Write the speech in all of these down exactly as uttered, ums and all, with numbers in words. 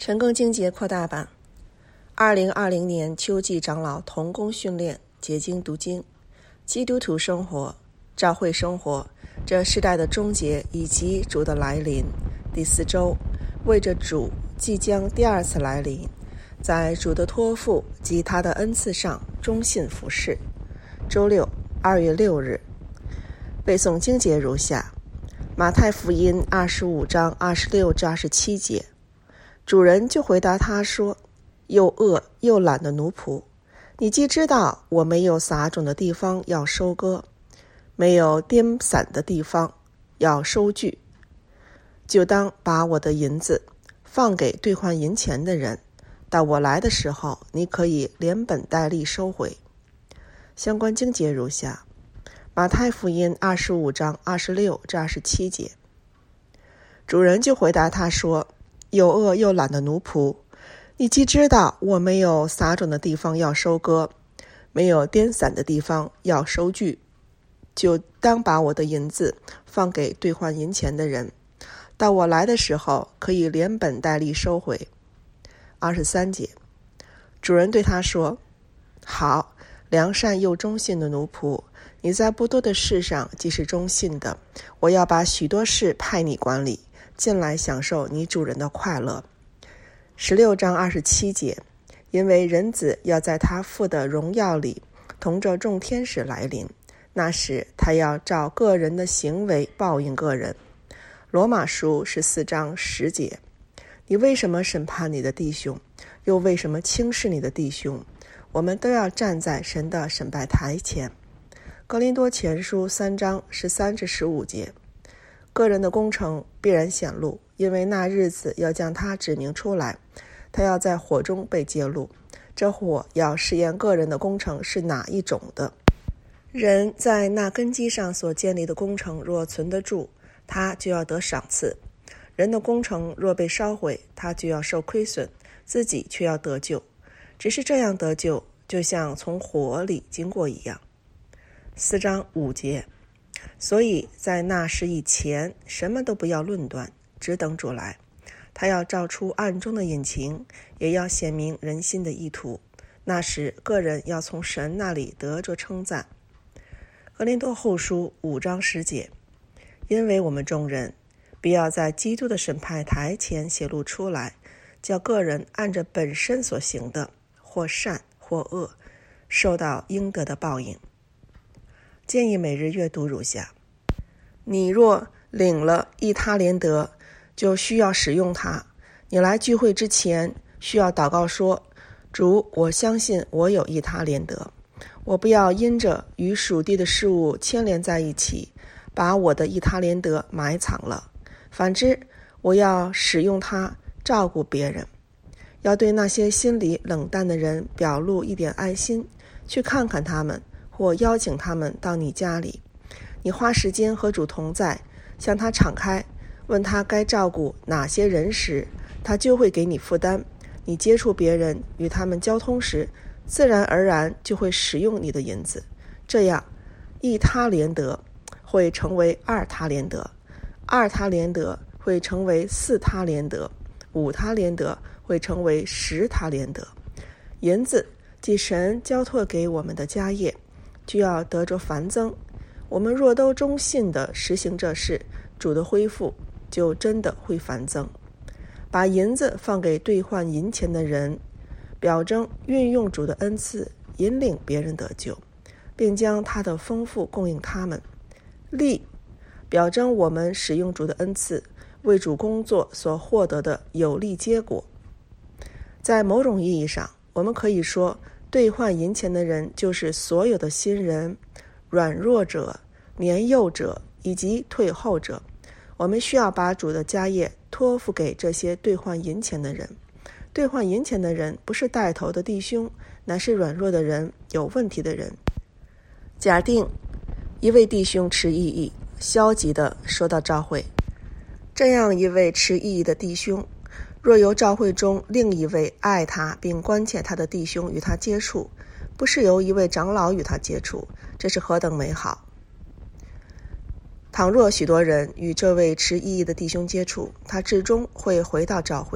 陈更经节扩大版，二零二零年秋季长老同工训练，结经读经，基督徒生活、教会生活，这世代的终结以及主的来临。第四周，为着主即将第二次来临，在主的托付及他的恩赐上忠信服侍。周六，二月六日，背诵经节如下：马太福音二十五章二十六至二十七节。主人就回答他说：又饿又懒的奴仆，你既知道我没有撒种的地方要收割，没有颠散的地方要收据，就当把我的银子放给兑换银钱的人，到我来的时候，你可以连本带利收回。相关经节如下：马太福音二十五章二十六至二十七节。主人就回答他说：又饿又懒的奴仆，你既知道我没有撒种的地方要收割，没有颠散的地方要收据，就当把我的银子放给兑换银钱的人，到我来的时候可以连本带利收回。二十三节，主人对他说：好，良善又忠信的奴仆，你在不多的事上既是忠信的，我要把许多事派你管理，进来享受你主人的快乐。十六章二十七节，因为人子要在他父的荣耀里同着众天使来临，那时他要照个人的行为报应个人。罗马书十四章十节，你为什么审判你的弟兄，又为什么轻视你的弟兄？我们都要站在神的审判台前。哥林多前书三章十三至十五节，个人的工程必然显露，因为那日子要将他指明出来，他要在火中被揭露，这火要试验个人的工程是哪一种的。人在那根基上所建立的工程若存得住，他就要得赏赐；人的工程若被烧毁，他就要受亏损，自己却要得救，只是这样得救，就像从火里经过一样。四章五节，所以在那时以前，什么都不要论断，只等主来。他要照出暗中的隐情，也要显明人心的意图。那时个人要从神那里得着称赞。哥林多后书五章十节，因为我们众人必要在基督的审判台前显露出来，叫个人按着本身所行的，或善或恶，受到应得的报应。建议每日阅读如下：你若领了一他连得，就需要使用它。你来聚会之前，需要祷告说：主，我相信我有一他连得，我不要因着与属地的事物牵连在一起，把我的一他连得埋藏了。反之，我要使用它照顾别人，要对那些心里冷淡的人表露一点爱心，去看看他们，或邀请他们到你家里。你花时间和主同在，向他敞开，问他该照顾哪些人时，他就会给你负担。你接触别人，与他们交通时，自然而然就会使用你的银子。这样，一他连得会成为二他连得，二他连得会成为四他连得，五他连得会成为十他连得。银子即神交托给我们的家业，就要得着繁增。我们若都忠信地实行这事，主的恢复就真的会繁增。把银子放给兑换银钱的人，表征运用主的恩赐引领别人得救，并将他的丰富供应他们。利，表征我们使用主的恩赐为主工作所获得的有利结果。在某种意义上，我们可以说兑换银钱的人就是所有的新人、软弱者、年幼者以及退后者。我们需要把主的家业托付给这些兑换银钱的人。兑换银钱的人不是带头的弟兄，乃是软弱的人，有问题的人。假定一位弟兄持异议，消极地说到教会，这样一位持异议的弟兄，若由教会中另一位爱他并关切他的弟兄与他接触，不是由一位长老与他接触，这是何等美好！倘若许多人与这位持异议的弟兄接触，他至终会回到教会，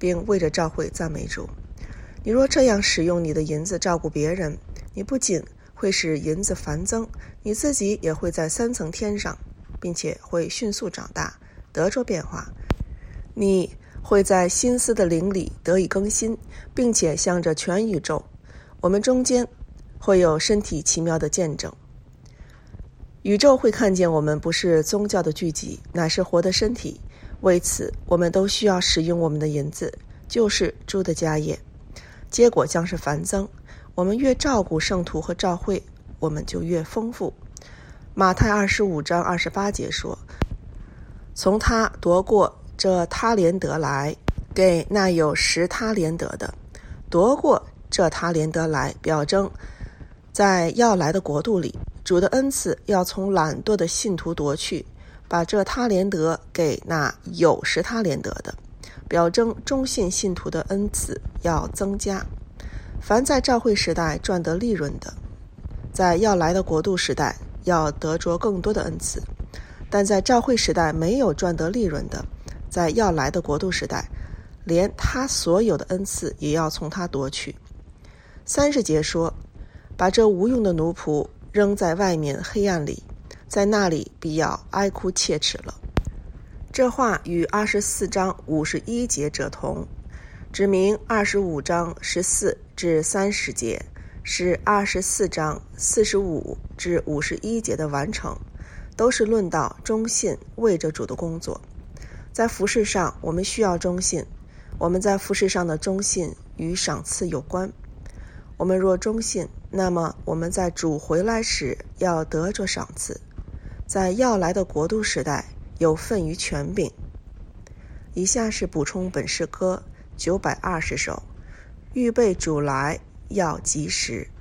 并为着召会赞美主。你若这样使用你的银子照顾别人，你不仅会使银子繁增，你自己也会在三层天上，并且会迅速长大，得着变化。你会在心思的灵里得以更新，并且向着全宇宙，我们中间会有身体奇妙的见证。宇宙会看见我们不是宗教的聚集，乃是活的身体。为此，我们都需要使用我们的银子，就是主的家业。结果将是繁增。我们越照顾圣徒和教会，我们就越丰富。马太二十五章二十八节说，从他夺过这他连得来，给那有十他连得的。夺过这他连得来，表征在要来的国度里，主的恩赐要从懒惰的信徒夺去，把这他连得给那有十他连得的，表征忠信信徒的恩赐要增加。凡在召会时代赚得利润的，在要来的国度时代要得着更多的恩赐；但在召会时代没有赚得利润的，在要来的国度时代，连他所有的恩赐也要从他夺去。三十节说，把这无用的奴仆扔在外面黑暗里，在那里必要哀哭切齿了。这话与二十四章五十一节者同，指明二十五章十四至三十节是二十四章四十五至五十一节的完成，都是论到忠信为着主的工作。在服事上，我们需要忠信，我们在服事上的忠信与赏赐有关。我们若忠信，那么我们在主回来时要得着赏赐，在要来的国度时代有份于权柄。以下是补充本诗歌九百二十首，预备主来要及时。